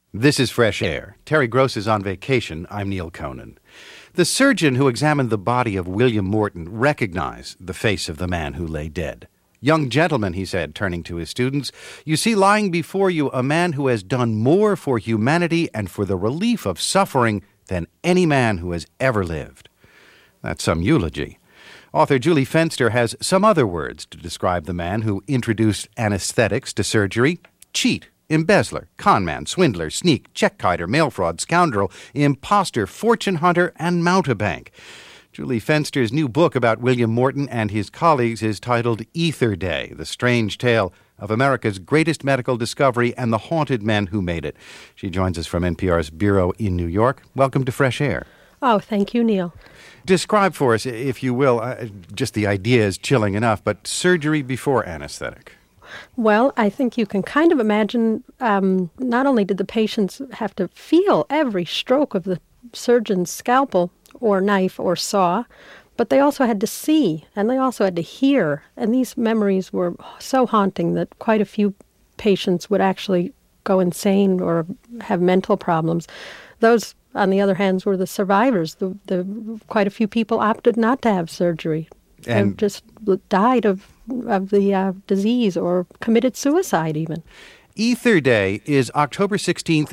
This is Fresh Air. Terry Gross is on vacation. I'm Neil Conan. The surgeon who examined the body of William Morton recognized the face of the man who lay dead. "Young gentlemen," he said, turning to his students, "you see lying before you a man who has done more for humanity and for the relief of suffering than any man who has ever lived." That's some eulogy. Author Julie Fenster has some other words to describe the man who introduced anesthetics to surgery: cheat, embezzler, conman, swindler, sneak, check-kiter, mail fraud, scoundrel, imposter, fortune hunter, and mountebank. Julie Fenster's new book about William Morton and his colleagues is titled Ether Day, The Strange Tale of America's Greatest Medical Discovery and the Haunted Men Who Made It. She joins us from NPR's bureau in New York. Welcome to Fresh Air. Oh, thank you, Neil. Describe for us, if you will, just the idea is chilling enough, but surgery before anesthetic. Well, I think you can kind of imagine not only did the patients have to feel every stroke of the surgeon's scalpel or knife or saw, but they also had to see and they also had to hear. And these memories were so haunting that quite a few patients would actually go insane or have mental problems. Those, on the other hand, were the survivors. Quite a few people opted not to have surgery and just died of the disease or committed suicide even. Ether Day is October 16th,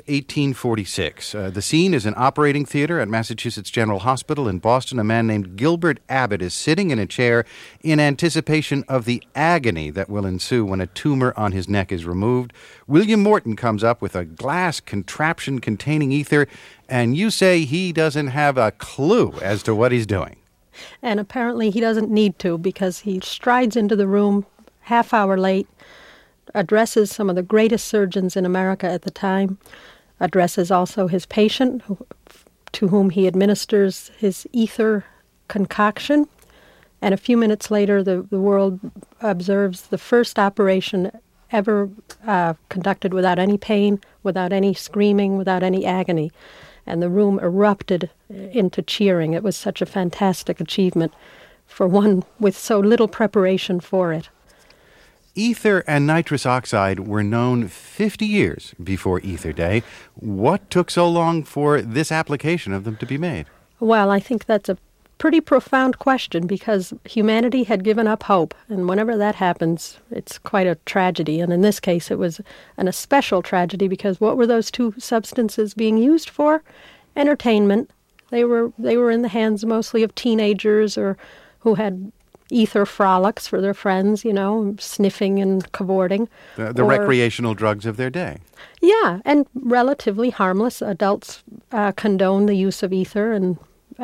1846. The scene is an operating theater at Massachusetts General Hospital in Boston. A man named Gilbert Abbott is sitting in a chair in anticipation of the agony that will ensue when a tumor on his neck is removed. William Morton comes up with a glass contraption containing ether, and you say he doesn't have a clue as to what he's doing. And apparently he doesn't need to, because he strides into the room half hour late, addresses some of the greatest surgeons in America at the time, addresses also his patient, to whom he administers his ether concoction, and a few minutes later the world observes the first operation ever conducted without any pain, without any screaming, without any agony. And the room erupted into cheering. It was such a fantastic achievement for one with so little preparation for it. Ether and nitrous oxide were known 50 years before Ether Day. What took so long for this application of them to be made? Well, I think that's a pretty profound question, because humanity had given up hope, and whenever that happens, it's quite a tragedy. And in this case, it was an especial tragedy, because what were those two substances being used for? Entertainment. They were in the hands mostly of teenagers or who had ether frolics for their friends, sniffing and cavorting. The recreational drugs of their day. Yeah, and relatively harmless. Adults condone the use of ether, and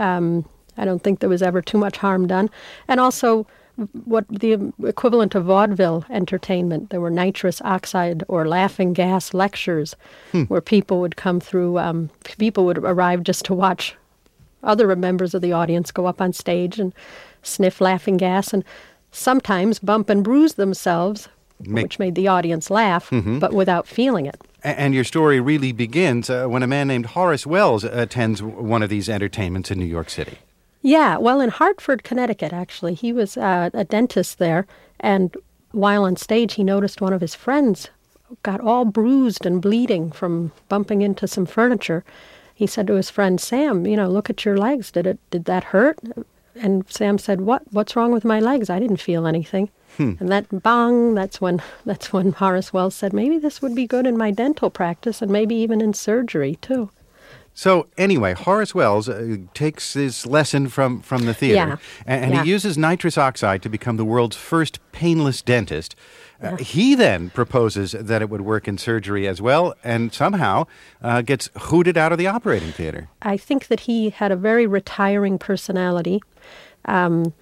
I don't think there was ever too much harm done. And also what the equivalent of vaudeville entertainment. There were nitrous oxide or laughing gas lectures where people would come through. People would arrive just to watch other members of the audience go up on stage and sniff laughing gas and sometimes bump and bruise themselves, which made the audience laugh, but without feeling it. And your story really begins when a man named Horace Wells attends one of these entertainments in New York City. Yeah, well, in Hartford, Connecticut, actually. He was a dentist there, and while on stage, he noticed one of his friends got all bruised and bleeding from bumping into some furniture. He said to his friend, "Sam, look at your legs. Did that hurt?" And Sam said, "What's wrong with my legs? I didn't feel anything." And that's when Horace Wells said, maybe this would be good in my dental practice and maybe even in surgery, too. So anyway, Horace Wells takes his lesson from the theater, and he uses nitrous oxide to become the world's first painless dentist. He then proposes that it would work in surgery as well, and somehow gets hooted out of the operating theater. I think that he had a very retiring personality, and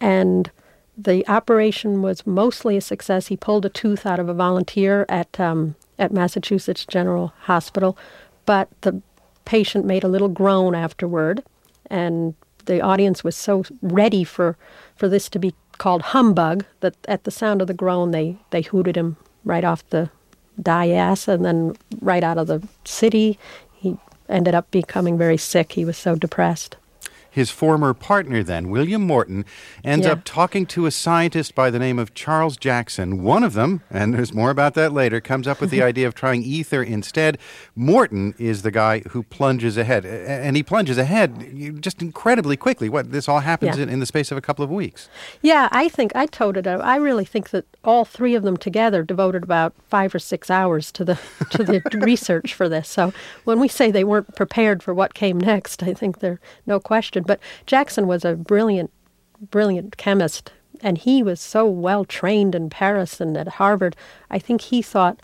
the operation was mostly a success. He pulled a tooth out of a volunteer at Massachusetts General Hospital, but the patient made a little groan afterward, and the audience was so ready for this to be called humbug that at the sound of the groan they hooted him right off the dais and then right out of the city. He ended up becoming very sick. He was so depressed. His former partner then, William Morton, ends up talking to a scientist by the name of Charles Jackson. One of them, and there's more about that later, comes up with the idea of trying ether instead. Morton is the guy who plunges ahead, and he plunges ahead just incredibly quickly. This all happens in the space of a couple of weeks. Yeah, I really think that all three of them together devoted about 5 or 6 hours to the research for this. So when we say they weren't prepared for what came next, I think there's no question. But Jackson was a brilliant chemist, and he was so well trained in Paris and at Harvard. I think he thought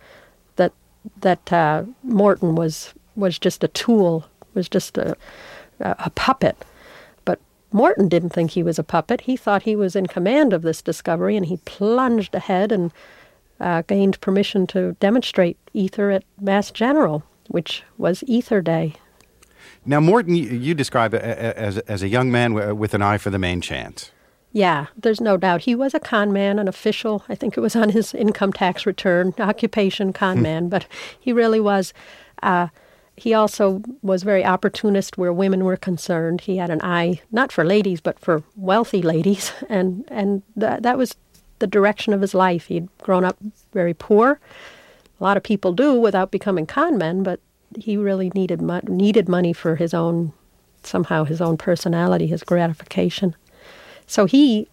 that Morton was just a tool, was just a puppet. But Morton didn't think he was a puppet. He thought he was in command of this discovery, and he plunged ahead and gained permission to demonstrate ether at Mass General, which was Ether Day. Now, Morton, you describe it as a young man with an eye for the main chance. Yeah, there's no doubt. He was a con man, an official. I think it was on his income tax return, occupation con man, but he really was. He also was very opportunist where women were concerned. He had an eye, not for ladies, but for wealthy ladies, and that was the direction of his life. He'd grown up very poor. A lot of people do without becoming con men, but he really needed money for his own personality, his gratification. So he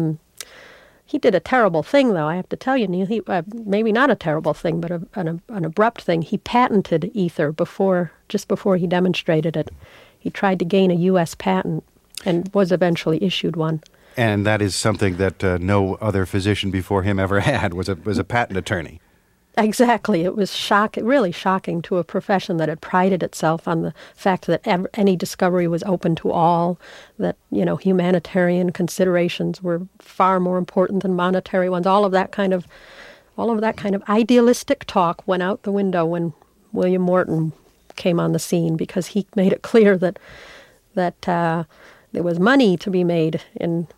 did a terrible thing, though, I have to tell you, Neil. Maybe not a terrible thing, but an abrupt thing. He patented ether just before he demonstrated it. He tried to gain a U.S. patent and was eventually issued one. And that is something that no other physician before him ever had, was a patent attorney. Exactly. It was really shocking to a profession that had prided itself on the fact that any discovery was open to all, that, humanitarian considerations were far more important than monetary ones. All of that kind of idealistic talk went out the window when William Morton came on the scene, because he made it clear that there was money to be made in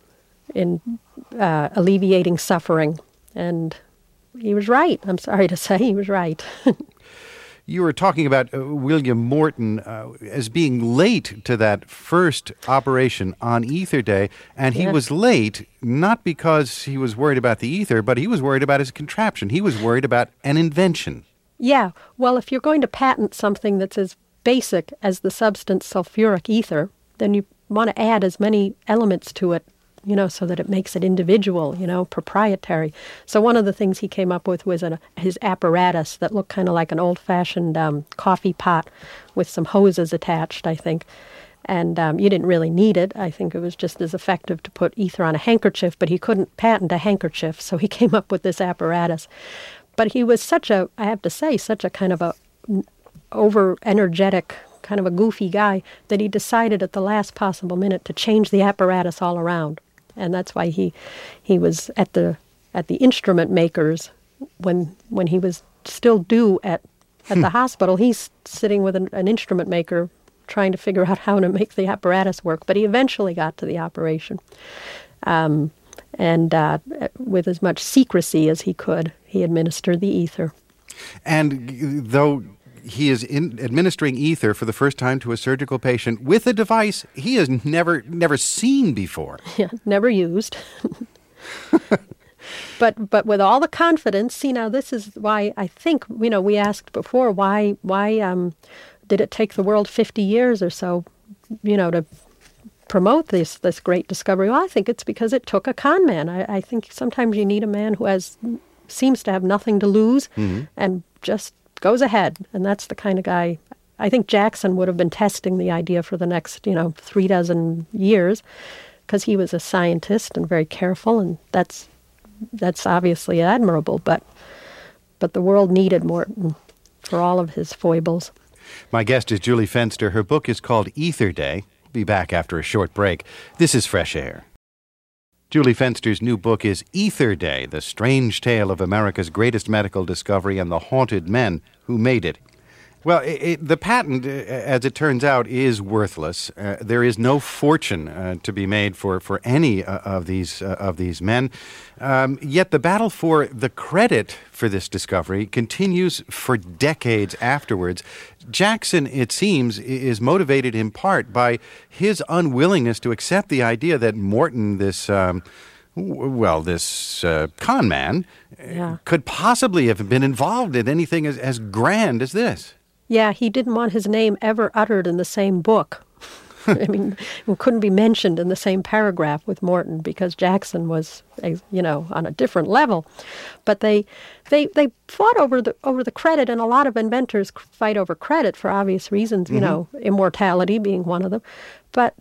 alleviating suffering. And he was right. I'm sorry to say, he was right. You were talking about William Morton as being late to that first operation on Ether Day, and he was late not because he was worried about the ether, but he was worried about his contraption. He was worried about an invention. Yeah. Well, if you're going to patent something that's as basic as the substance sulfuric ether, then you want to add as many elements to it, so that it makes it individual, proprietary. So one of the things he came up with was his apparatus that looked kind of like an old-fashioned coffee pot with some hoses attached, I think. And you didn't really need it. I think it was just as effective to put ether on a handkerchief, but he couldn't patent a handkerchief, so he came up with this apparatus. But he was such a kind of a over-energetic, kind of a goofy guy, that he decided at the last possible minute to change the apparatus all around. And that's why he was at the instrument makers when he was still due at the hospital. He's sitting with an instrument maker trying to figure out how to make the apparatus work. But he eventually got to the operation. And with as much secrecy as he could, he administered the ether. And though he is administering ether for the first time to a surgical patient with a device he has never seen before. Yeah, never used. But with all the confidence, see, now this is why I think, we asked before, why did it take the world 50 years or so, to promote this great discovery? Well, I think it's because it took a con man. I think sometimes you need a man who seems to have nothing to lose and just goes ahead, and that's the kind of guy. I think Jackson would have been testing the idea for the next, 36 years, because he was a scientist and very careful, and that's obviously admirable. But the world needed Morton for all of his foibles. My guest is Julie Fenster. Her book is called Ether Day. We'll be back after a short break. This is Fresh Air. Julie Fenster's new book is Ether Day, the strange tale of America's greatest medical discovery and the haunted men who made it. Well, the patent, as it turns out, is worthless. There is no fortune to be made for any of these men. Yet the battle for the credit for this discovery continues for decades afterwards. Jackson, it seems, is motivated in part by his unwillingness to accept the idea that Morton, this con man, could possibly have been involved in anything as grand as this. Yeah, he didn't want his name ever uttered in the same book. I mean, it couldn't be mentioned in the same paragraph with Morton because Jackson was, on a different level. But they fought over the credit, and a lot of inventors fight over credit for obvious reasons. Immortality being one of them. But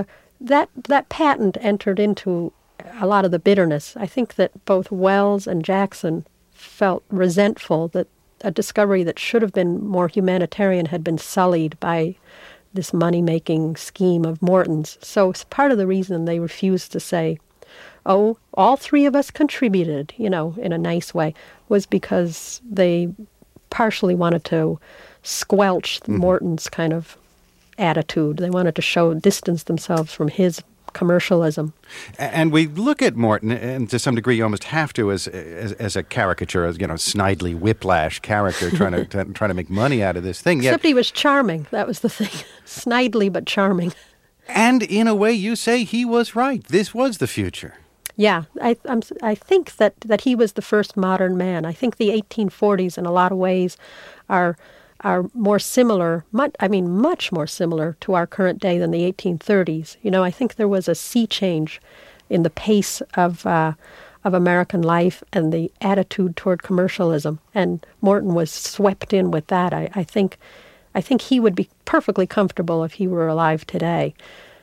that patent entered into a lot of the bitterness. I think that both Wells and Jackson felt resentful that a discovery that should have been more humanitarian had been sullied by this money-making scheme of Morton's. So it's part of the reason they refused to say, oh, all three of us contributed, in a nice way, was because they partially wanted to squelch Morton's kind of attitude. They wanted to distance themselves from his commercialism. And we look at Morton, and to some degree you almost have to, as a caricature, as snidely whiplash character trying to make money out of this thing. Except he was charming. That was the thing. Snidely but charming. And in a way, you say he was right. This was the future. Yeah, I think that he was the first modern man. I think the 1840s, in a lot of ways, are more similar, much more similar to our current day than the 1830s. I think there was a sea change in the pace of American life and the attitude toward commercialism, and Morton was swept in with that. I think he would be perfectly comfortable if he were alive today.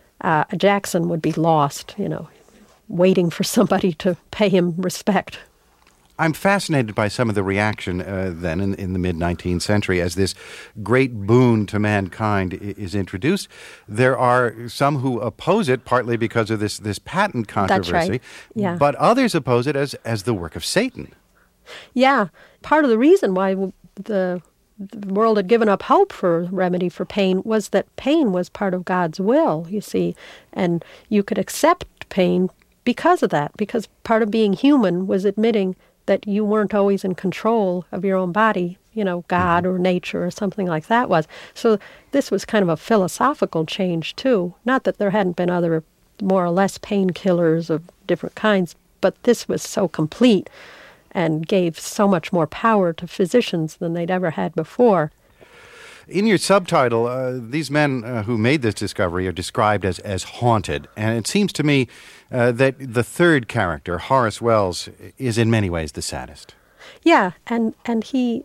Jackson would be lost, waiting for somebody to pay him respect. I'm fascinated by some of the reaction then in the mid-19th century as this great boon to mankind is introduced. There are some who oppose it partly because of this patent controversy. That's right. Yeah. But others oppose it as the work of Satan. Yeah. Part of the reason why the world had given up hope for remedy for pain was that pain was part of God's will, you see, and you could accept pain because of that, because part of being human was admitting that you weren't always in control of your own body, God or nature or something like that was. So this was kind of a philosophical change, too. Not that there hadn't been other more or less painkillers of different kinds, but this was so complete and gave so much more power to physicians than they'd ever had before. In your subtitle, these men who made this discovery are described as haunted, and it seems to me that the third character, Horace Wells, is in many ways the saddest. Yeah, and he,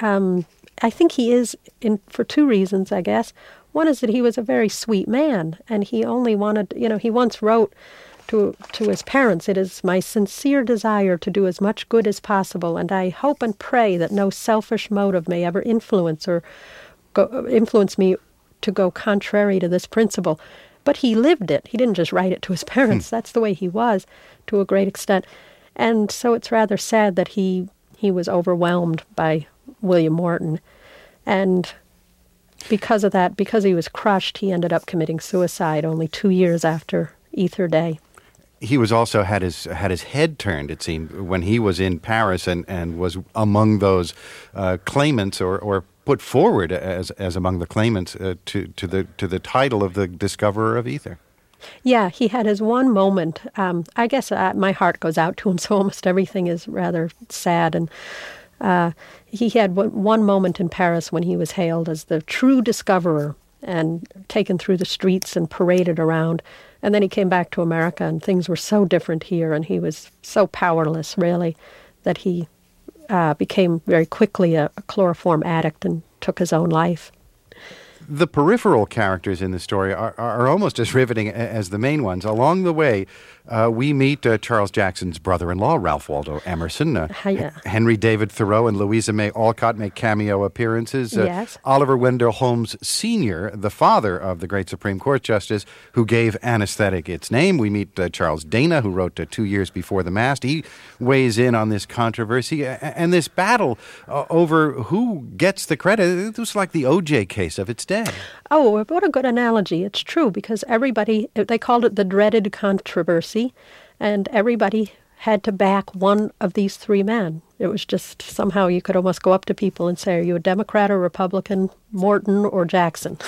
I think he is for two reasons, I guess. One is that he was a very sweet man, and he only wanted, he once wrote to his parents, "It is my sincere desire to do as much good as possible, and I hope and pray that no selfish motive may ever influence me to go contrary to this principle." But he lived it. He didn't just write it to his parents. That's the way he was, to a great extent. And so it's rather sad that he was overwhelmed by William Morton. And because of that, because he was crushed, he ended up committing suicide only 2 years after Ether Day. He was also had his head turned, it seemed, when he was in Paris and was among those claimants or put forward as among the claimants to the title of the discoverer of ether. Yeah, he had his one moment. I guess my heart goes out to him, so almost everything is rather sad. And he had one moment in Paris when he was hailed as the true discoverer and taken through the streets and paraded around. And then he came back to America, and things were so different here, and he was so powerless, really, that he became very quickly a chloroform addict and took his own life. The peripheral characters in the story are almost as riveting as the main ones. Along the way, we meet Charles Jackson's brother-in-law, Ralph Waldo Emerson. Henry David Thoreau and Louisa May Alcott make cameo appearances. Yes. Oliver Wendell Holmes Sr., the father of the great Supreme Court Justice who gave anesthetic its name. We meet Charles Dana, who wrote 2 years before the mast. He weighs in on this controversy. And this battle over who gets the credit, it was like the O.J. case of its day. Oh, what a good analogy. It's true, because they called it the dreaded controversy, and everybody had to back one of these three men. It was just somehow you could almost go up to people and say, are you a Democrat or Republican, Morton or Jackson,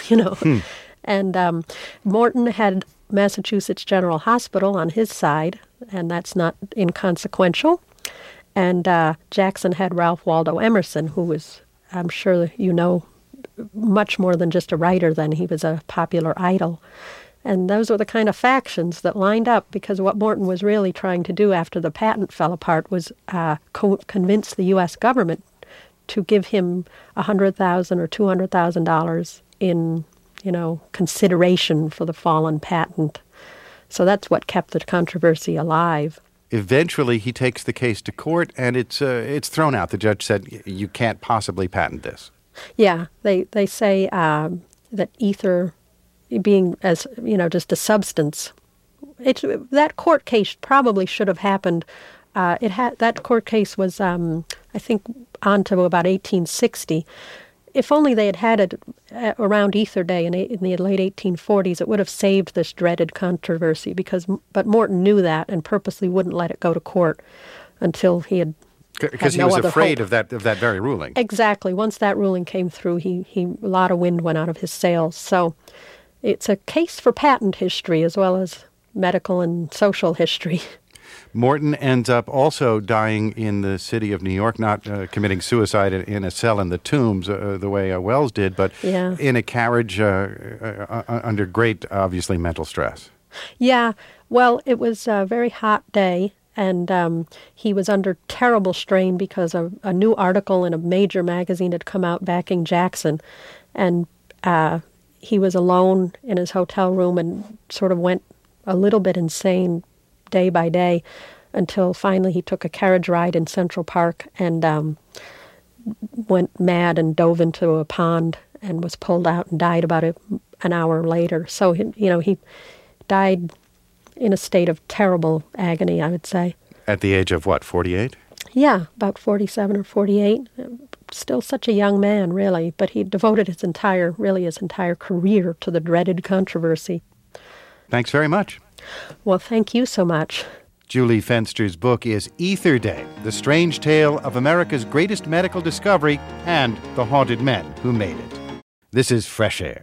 And Morton had Massachusetts General Hospital on his side, and that's not inconsequential. And Jackson had Ralph Waldo Emerson, who was, I'm sure much more than just a writer then. He was a popular idol. And those were the kind of factions that lined up, because what Morton was really trying to do after the patent fell apart was convince the U.S. government to give him $100,000 or $200,000 in, consideration for the fallen patent. So that's what kept the controversy alive. Eventually, he takes the case to court, and it's thrown out. The judge said, you can't possibly patent this. Yeah, they say that ether being as, just a substance, that court case probably should have happened. That court case was, I think, on to about 1860. If only they had it around Ether Day in the late 1840s, it would have saved this dreaded controversy. But Morton knew that and purposely wouldn't let it go to court until he had. Because he was afraid of that very ruling. Exactly. Once that ruling came through, a lot of wind went out of his sails. So it's a case for patent history as well as medical and social history. Morton ends up also dying in the city of New York, not committing suicide in a cell in the Tombs the way Wells did, but in a carriage under great, obviously, mental stress. Yeah. Well, it was a very hot day. And he was under terrible strain because a new article in a major magazine had come out backing Jackson. And he was alone in his hotel room and sort of went a little bit insane day by day until finally he took a carriage ride in Central Park and went mad and dove into a pond and was pulled out and died about an hour later. So, he died in a state of terrible agony, I would say. At the age of what, 48? Yeah, about 47 or 48. Still such a young man, really, but he devoted his entire career to the dreaded controversy. Thanks very much. Well, thank you so much. Julie Fenster's book is Ether Day, the strange tale of America's greatest medical discovery and the haunted men who made it. This is Fresh Air.